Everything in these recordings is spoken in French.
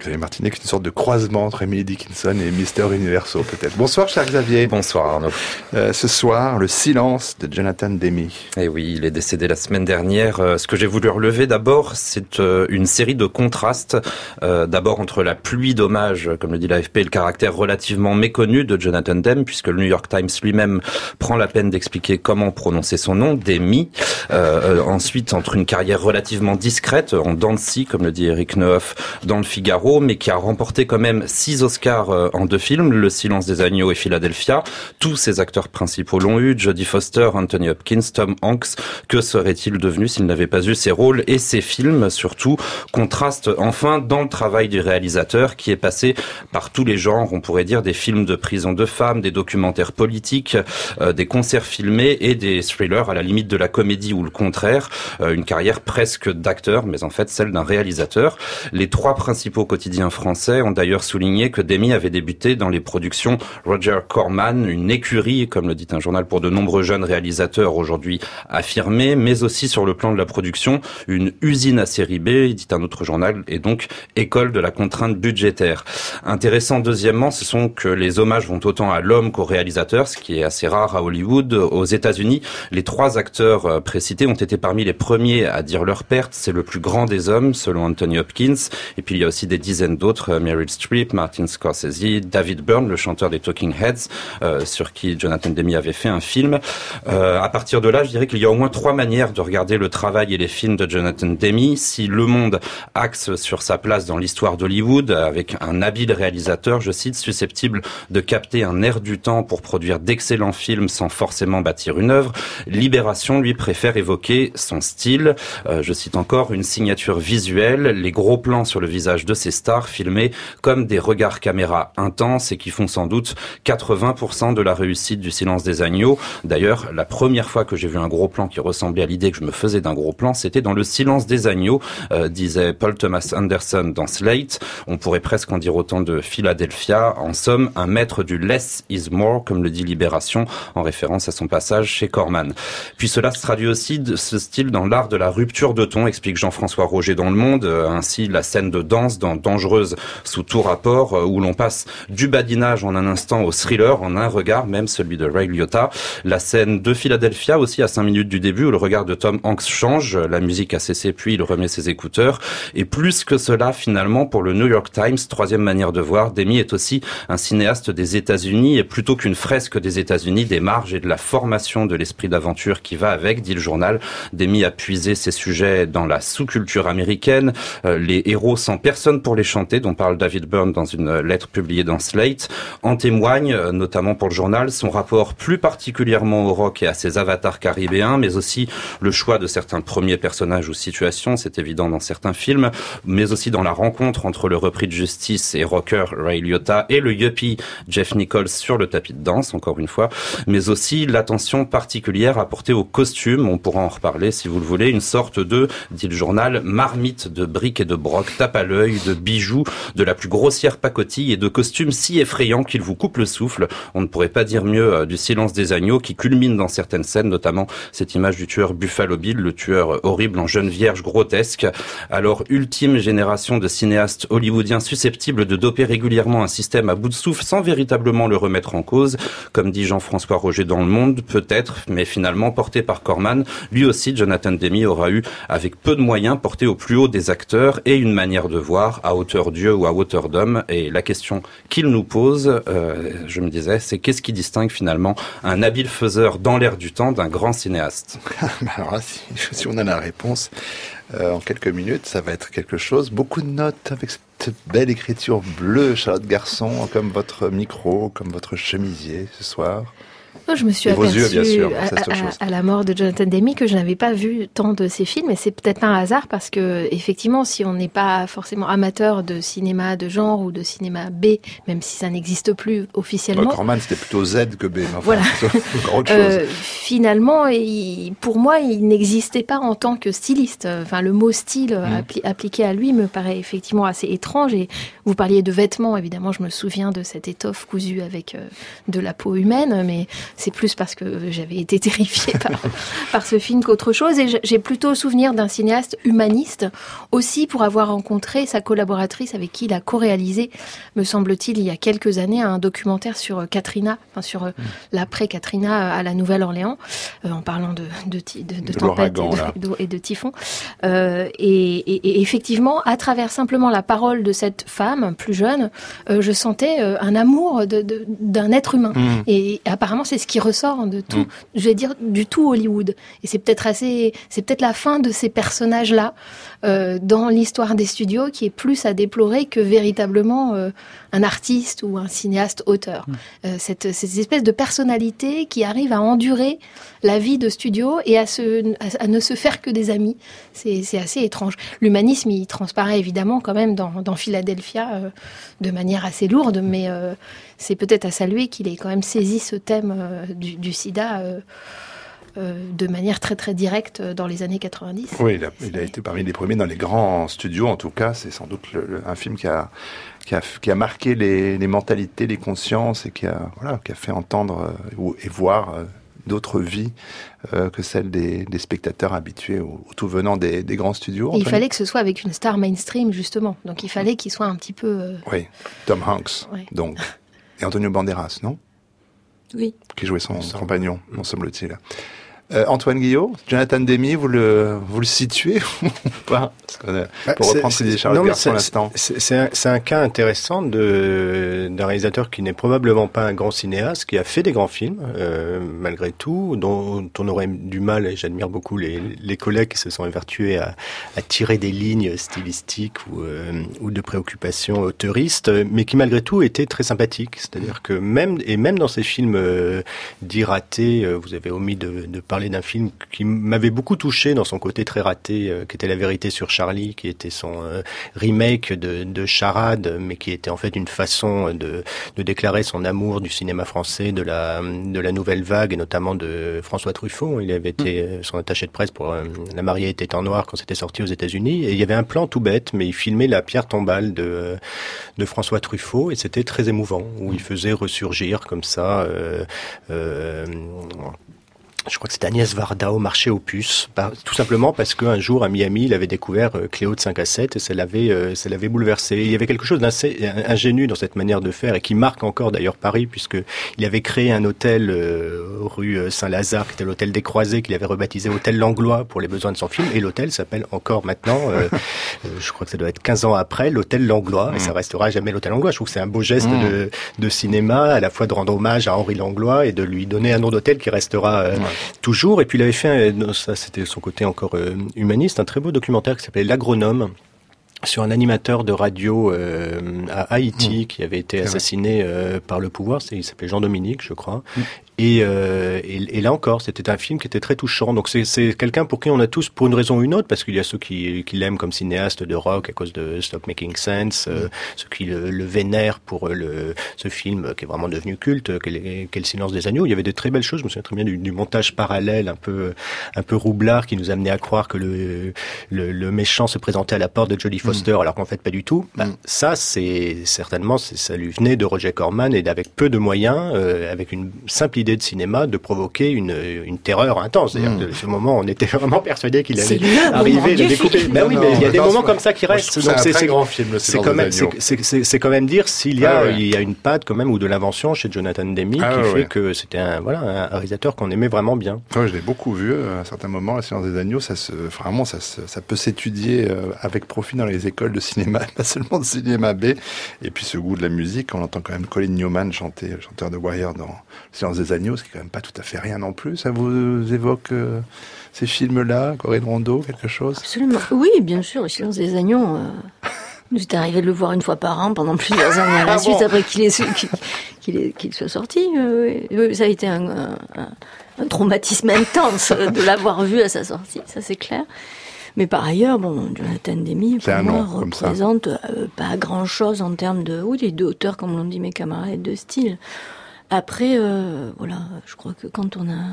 Xavier Martinet, une sorte de croisement entre Emily Dickinson et Mister Universo, peut-être. Bonsoir, cher Xavier. Bonsoir, Arnaud. Ce soir, le silence de Jonathan Demme. Eh oui, il est décédé la semaine dernière. Ce que j'ai voulu relever d'abord, c'est une série de contrastes. D'abord entre la pluie d'hommages, comme le dit l'AFP, et le caractère relativement méconnu de Jonathan Demme, puisque le New York Times lui-même prend la peine d'expliquer comment prononcer son nom, Demme. Ensuite, entre une carrière relativement discrète, en dents de scie, comme le dit Eric Nehoff, dans le Figaro, mais qui a remporté quand même 6 Oscars en 2 films, Le Silence des agneaux et Philadelphia. Tous ses acteurs principaux l'ont eu, Jodie Foster, Anthony Hopkins, Tom Hanks. Que serait-il devenu s'il n'avait pas eu ses rôles et ses films, surtout? Contraste enfin dans le travail du réalisateur, qui est passé par tous les genres, on pourrait dire des films de prison de femmes, des documentaires politiques, des concerts filmés et des thrillers à la limite de la comédie ou le contraire. Une carrière presque d'acteur, mais en fait celle d'un réalisateur. Les 3 principaux quotidiens français ont d'ailleurs souligné que Demme avait débuté dans les productions Roger Corman, une écurie, comme le dit un journal pour de nombreux jeunes réalisateurs aujourd'hui affirmés, mais aussi sur le plan de la production, une usine à série B, dit un autre journal, et donc école de la contrainte budgétaire. Intéressant deuxièmement, ce sont que les hommages vont autant à l'homme qu'au réalisateur, ce qui est assez rare à Hollywood. Aux États-Unis, les 3 acteurs précités ont été parmi les premiers à dire leur perte. C'est le plus grand des hommes, selon Anthony Hopkins. Et puis il y a aussi des dizaines d'autres, Meryl Streep, Martin Scorsese, David Byrne, le chanteur des Talking Heads, sur qui Jonathan Demme avait fait un film. À partir de là, je dirais qu'il y a au moins 3 manières de regarder le travail et les films de Jonathan Demme. Si Le Monde axe sur sa place dans l'histoire d'Hollywood, avec un habile réalisateur, je cite, susceptible de capter un air du temps pour produire d'excellents films sans forcément bâtir une œuvre, Libération, lui, préfère évoquer son style. Je cite encore, une signature visuelle, les gros plans sur le visage de ses stars filmés comme des regards caméra intenses et qui font sans doute 80% de la réussite du Silence des agneaux. D'ailleurs, la première fois que j'ai vu un gros plan qui ressemblait à l'idée que je me faisais d'un gros plan, c'était dans Le Silence des agneaux, disait Paul Thomas Anderson dans Slate. On pourrait presque en dire autant de Philadelphia. En somme, un maître du less is more, comme le dit Libération, en référence à son passage chez Corman. Puis cela se traduit aussi de ce style dans l'art de la rupture de ton, explique Jean-François Roger dans Le Monde. Ainsi, la scène de danse dans Dangereuse sous tout rapport, où l'on passe du badinage en un instant au thriller en un regard, même celui de Ray Liotta. La scène de Philadelphia aussi à 5 minutes du début, où le regard de Tom Hanks change, la musique a cessé puis il remet ses écouteurs. Et plus que cela, finalement, pour le New York Times, 3e manière de voir, Demme est aussi un cinéaste des États-Unis, et plutôt qu'une fresque des États-Unis, des marges et de la formation de l'esprit d'aventure qui va avec, dit le journal. Demme a puisé ses sujets dans la sous-culture américaine, les héros sans personne pour les chanter, dont parle David Byrne dans une lettre publiée dans Slate, en témoigne, notamment pour le journal, son rapport plus particulièrement au rock et à ses avatars caribéens, mais aussi le choix de certains premiers personnages ou situations, c'est évident dans certains films, mais aussi dans la rencontre entre le repris de justice et rocker Ray Liotta et le yuppie Jeff Nichols sur le tapis de danse, encore une fois, mais aussi l'attention particulière apportée aux costumes, on pourra en reparler si vous le voulez, une sorte de, dit le journal, marmite de briques et de brocs, tape à l'œil, de bijoux, de la plus grossière pacotille et de costumes si effrayants qu'ils vous coupent le souffle. On ne pourrait pas dire mieux du Silence des agneaux qui culmine dans certaines scènes, notamment cette image du tueur Buffalo Bill, le tueur horrible en jeune vierge grotesque. Alors, ultime génération de cinéastes hollywoodiens susceptibles de doper régulièrement un système à bout de souffle sans véritablement le remettre en cause, comme dit Jean-François Roger dans Le Monde, peut-être, mais finalement porté par Corman. Lui aussi, Jonathan Demme aura eu, avec peu de moyens, porté au plus haut des acteurs et une manière de voir, à hauteur d'yeux ou à hauteur d'homme. Et la question qu'il nous pose, je me disais, c'est qu'est-ce qui distingue finalement un habile faiseur dans l'air du temps d'un grand cinéaste? Alors là, si on a la réponse en quelques minutes, ça va être quelque chose. Beaucoup de notes avec cette belle écriture bleue, Charlotte Garçon, comme votre micro, comme votre chemisier ce soir. Je me suis aperçue à la mort de Jonathan Demme que je n'avais pas vu tant de ses films, et c'est peut-être un hasard parce que effectivement, si on n'est pas forcément amateur de cinéma de genre ou de cinéma B, même si ça n'existe plus officiellement. Corman, c'était plutôt Z que B. Enfin, voilà. C'est autre chose. Finalement, pour moi, il n'existait pas en tant que styliste. Enfin, le mot style appliqué à lui me paraît effectivement assez étrange. Et vous parliez de vêtements, évidemment, je me souviens de cette étoffe cousue avec de la peau humaine, mais c'est plus parce que j'avais été terrifiée par ce film qu'autre chose. Et j'ai plutôt souvenir d'un cinéaste humaniste, aussi pour avoir rencontré sa collaboratrice avec qui il a co-réalisé, me semble-t-il, il y a quelques années, un documentaire sur Katrina, sur l'après-Katrina à la Nouvelle-Orléans, en parlant de tempête et de typhon. Et effectivement, à travers simplement la parole de cette femme plus jeune, je sentais un amour d'un être humain. Et apparemment, c'est ce qui ressort de tout, je vais dire, du tout Hollywood. Et c'est peut-être la fin de ces personnages-là dans l'histoire des studios qui est plus à déplorer que véritablement un artiste ou un cinéaste-auteur. Cette espèce de personnalité qui arrive à endurer la vie de studio et à ne se faire que des amis. C'est assez étrange. L'humanisme, il transparaît évidemment quand même dans Philadelphia de manière assez lourde, mais c'est peut-être à saluer qu'il ait quand même saisi ce thème du sida de manière très très directe dans les années 90. Oui, il a été parmi les premiers dans les grands studios, en tout cas. C'est sans doute un film qui a marqué les mentalités, les consciences et qui a fait entendre et voir d'autres vies que celles des spectateurs habitués au tout venant des grands studios. Il fallait que ce soit avec une star mainstream, justement. Donc il fallait qu'il soit un petit peu... Oui, Tom Hanks, donc. Et Antonio Banderas, non ? Oui. Qui jouait son compagnon, me semble-t-il. Antoine Guillot, Jonathan Demme, vous le situez ou pas ? Pour reprendre ces Charlotte Garçon à l'instant. C'est un cas intéressant d'un réalisateur qui n'est probablement pas un grand cinéaste, qui a fait des grands films, malgré tout, dont on aurait du mal, et j'admire beaucoup les collègues qui se sont évertués à tirer des lignes stylistiques ou de préoccupations auteuristes, mais qui malgré tout était très sympathique. C'est-à-dire que même dans ces films dits ratés, vous avez omis de parler d'un film qui m'avait beaucoup touché dans son côté très raté, qui était La vérité sur Charlie, qui était son remake de Charade, mais qui était en fait une façon de déclarer son amour du cinéma français, de la nouvelle vague, et notamment de François Truffaut. Il avait été son attaché de presse pour La mariée était en noir quand c'était sorti aux États-Unis, et il y avait un plan tout bête, mais il filmait la pierre tombale de François Truffaut, et c'était très émouvant, où il faisait ressurgir comme ça je crois que c'était Agnès Varda au marché aux puces, tout simplement parce qu'un jour à Miami, il avait découvert Cléo de 5 à 7 et ça l'avait bouleversé. Il y avait quelque chose d'assez ingénu dans cette manière de faire et qui marque encore d'ailleurs Paris, puisque il avait créé un hôtel rue Saint-Lazare, qui était l'hôtel des Croisés, qu'il avait rebaptisé Hôtel Langlois pour les besoins de son film, et l'hôtel s'appelle encore maintenant, je crois que ça doit être 15 ans après, l'Hôtel Langlois, et ça restera jamais l'Hôtel Langlois. Je trouve que c'est un beau geste de cinéma, à la fois de rendre hommage à Henri Langlois et de lui donner un nom d'hôtel qui restera toujours. Et puis il avait fait, ça c'était son côté encore humaniste, un très beau documentaire qui s'appelait L'Agronome, sur un animateur de radio à Haïti qui avait été assassiné par le pouvoir. Il s'appelait Jean-Dominique, je crois. Et là encore, c'était un film qui était très touchant. Donc c'est quelqu'un pour qui on a tous, pour une raison ou une autre, parce qu'il y a ceux qui l'aiment comme cinéaste de rock à cause de Stop Making Sense, ceux qui le vénèrent pour ce film qui est vraiment devenu culte, qu'est Le Silence des agneaux. Il y avait de très belles choses. Je me souviens très bien du montage parallèle, un peu roublard, qui nous amenait à croire que le méchant se présentait à la porte de Jodie Foster, alors qu'en fait pas du tout. Ça, c'est certainement, ça lui venait de Roger Corman, et d'avec peu de moyens, avec une simple idée de cinéma, de provoquer une terreur intense. C'est-à-dire que ce moment, on était vraiment persuadé qu'il allait arriver, le découper. Ben oui, mais il y a des moments comme ça qui restent. Donc c'est un grand film. C'est quand même dire s'il y a une patte quand même, ou de l'invention chez Jonathan Demme, qui fait que c'était un réalisateur qu'on aimait vraiment bien. Ouais, je l'ai beaucoup vu à un certain moment. La Silence des agneaux, ça peut s'étudier avec profit dans les écoles de cinéma, pas seulement de cinéma B. Et puis ce goût de la musique, on entend quand même Colin Newman chanter, le chanteur de Wire, dans Le Silence des agneaux, ce qui est quand même pas tout à fait rien non plus. Ça vous évoque ces films-là, Corinne Rondeau, quelque chose ? Absolument. Oui, bien sûr, Le Silence des agneaux. Nous est arrivé de le voir une fois par an pendant plusieurs années à la suite, après qu'il soit sorti. Ça a été un traumatisme intense de l'avoir vu à sa sortie, ça c'est clair. Mais par ailleurs, Jonathan Demme, pour moi, représente pas grand-chose en termes d'auteur, comme l'ont dit mes camarades, de style. Après, je crois que quand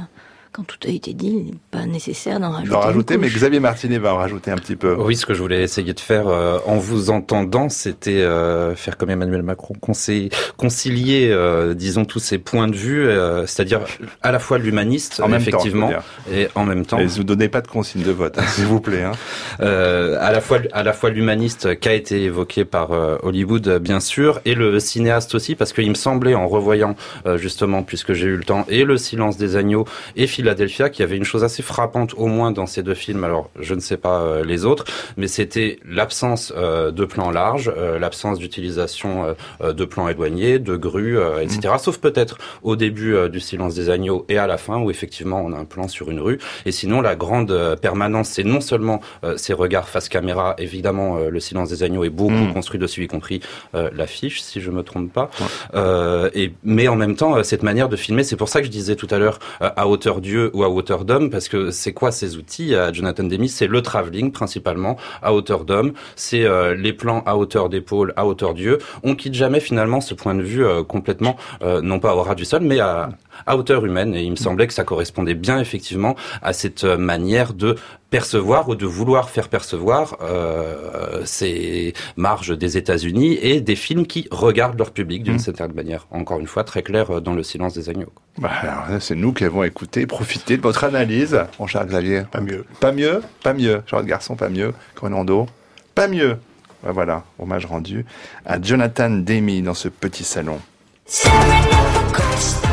quand tout a été dit, il n'est pas nécessaire d'en rajouter. D'en rajouter, mais Xavier Martinet va en rajouter un petit peu. Oui, ce que je voulais essayer de faire en vous entendant, c'était faire comme Emmanuel Macron, concilier, disons, tous ces points de vue, c'est-à-dire à la fois l'humaniste, effectivement, et en même temps. Et vous donnez pas de consigne de vote, s'il vous plaît. À la fois l'humaniste qui a été évoqué par Hollywood, bien sûr, et le cinéaste aussi, parce qu'il me semblait, en revoyant justement, puisque j'ai eu le temps, et Le Silence des agneaux et Philadelphia, qu'il y avait une chose assez frappante, au moins dans ces deux films. Alors, je ne sais pas les autres, mais c'était l'absence de plans larges, l'absence d'utilisation de plans éloignés, de grues, etc. Sauf peut-être au début du Silence des agneaux et à la fin, où effectivement on a un plan sur une rue. Et sinon, la grande permanence, c'est non seulement ces regards face caméra, évidemment, Le Silence des agneaux est beaucoup construit dessus, y compris l'affiche, si je me trompe pas. Mais en même temps, cette manière de filmer, c'est pour ça que je disais tout à l'heure à hauteur d'yeux ou à hauteur d'homme, parce que c'est quoi ces outils à Jonathan Demme? C'est le travelling principalement à hauteur d'homme, c'est les plans à hauteur d'épaule, à hauteur d'yeux. On quitte jamais finalement ce point de vue complètement, non pas au ras du sol, mais à hauteur humaine. Et il me semblait que ça correspondait bien effectivement à cette manière de percevoir ou de vouloir faire percevoir ces marges des États-Unis et des films qui regardent leur public d'une certaine manière. Encore une fois, très clair dans Le Silence des agneaux. Alors, c'est nous qui avons écouté, profité de votre analyse, mon cher Xavier. Pas mieux. Pas mieux, pas mieux. Genre de garçon, pas mieux. Grenando, pas mieux. Voilà, hommage rendu à Jonathan Demme dans ce petit salon.